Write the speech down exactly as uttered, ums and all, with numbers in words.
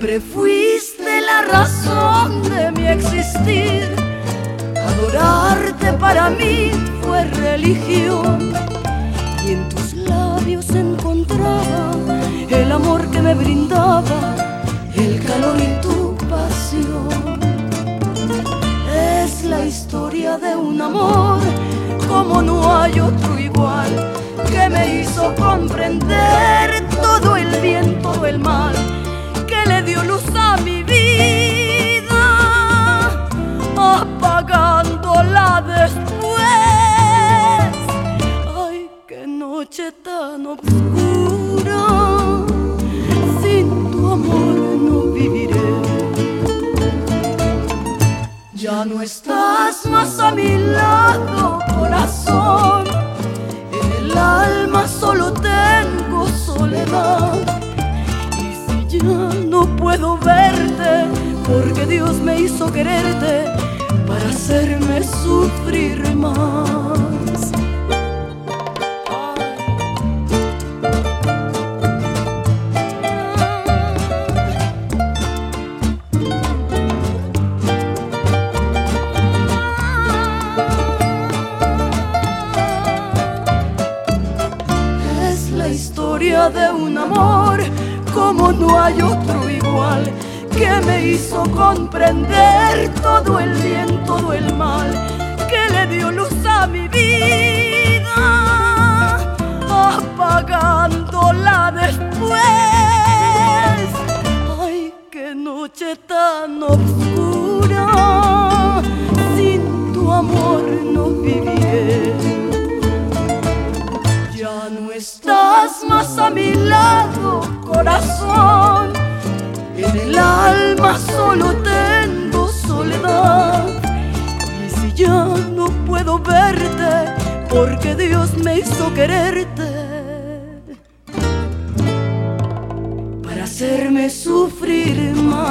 Siempre fuiste la razón de mi existir. Adorarte para mí fue religión, y en tus labios encontraba el amor que me brindaba, el calor y tu pasión. Es la historia de un amor como no hay otro igual, que me hizo comprender todo el bien, todo el mal, que le dio luz a mi vida, apagándola después. Ay, qué noche tan oscura, sin tu amor no viviré. Ya no estás más a mi lado, corazón. En el alma solo tengo soledad. Y si ya no puedo verte, porque Dios me hizo quererte para hacerme sufrir más. De un amor como no hay otro igual, que me hizo comprender todo el bien, todo el mal, que le dio luz a mi vida, apagándola después. Ay, qué noche tan oscura, sin tu amor no viviré. Ya no estás más a mi lado, corazón. En el alma solo tengo soledad. Y si ya no puedo verte, porque Dios me hizo quererte para hacerme sufrir más.